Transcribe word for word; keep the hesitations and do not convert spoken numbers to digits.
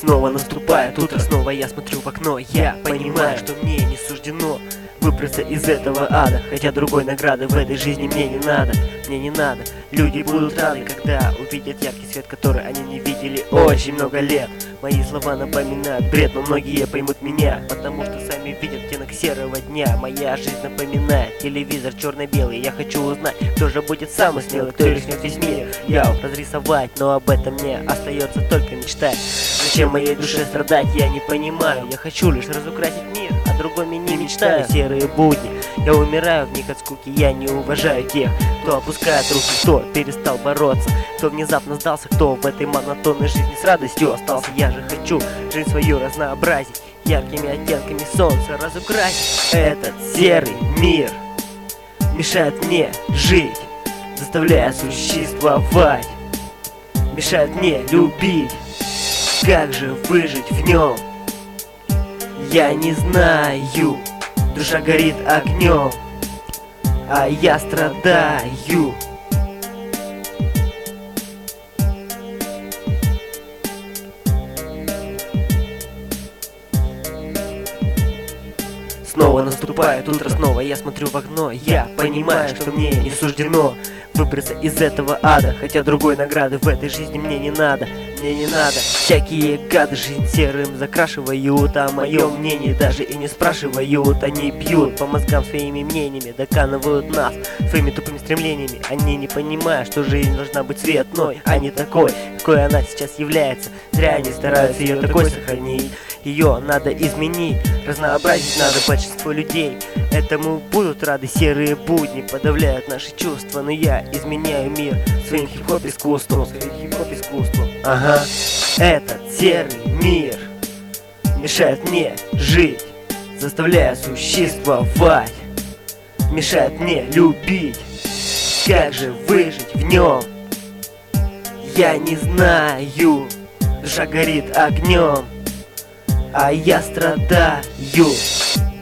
Снова наступает утро, снова я смотрю в окно. Я понимаю, что мне не суждено выбраться из этого ада, хотя другой награды в этой жизни мне не надо. Мне не надо. Люди будут рады, когда увидят яркий свет, который они не видели очень много лет. Мои слова напоминают бред, но многие поймут меня, потому что сами видят оттенок серого дня. Моя жизнь напоминает телевизор черно-белый. Я хочу узнать, кто же будет самый смелый, кто рискнет весь мир я разрисовать, но об этом мне остается только мечтать. Зачем моей душе страдать, я не понимаю. Я хочу лишь разукрасить мир, о другом я не мечтаю. Серые будни, я умираю в них от скуки. Я не уважаю тех, кто опускает руки, кто перестал бороться, кто внезапно сдался, кто в этой монотонной жизни с радостью остался. Я же хочу жизнь свою разнообразить, яркими оттенками солнца разукрасить. Этот серый мир мешает мне жить, заставляя существовать, мешает мне любить. Как же выжить в нем? Я не знаю. Душа горит огнем, а я страдаю. Снова наступает утро, снова я смотрю в окно. Я понимаю, что мне не суждено выбраться из этого ада, хотя другой награды в этой жизни мне не надо. Мне не надо. Всякие гады жизнь серым закрашивают, а мое мнение даже и не спрашивают. Они бьют по мозгам своими мнениями, доканывают нас своими тупыми стремлениями. Они не понимают, что жизнь должна быть цветной, а не такой, какой она сейчас является. Зря они стараются ее такой сохранить. Ее надо изменить, разнообразить надо большинство людей. Этому будут рады. Серые будни подавляют наши чувства, но я изменяю мир своим хип-хоп искусством, своим хип-хоп искусством. Ага. Этот серый мир мешает мне жить, заставляя существовать, мешает мне любить. Как же выжить в нем? Я не знаю. Душа горит огнем, а я страдаю.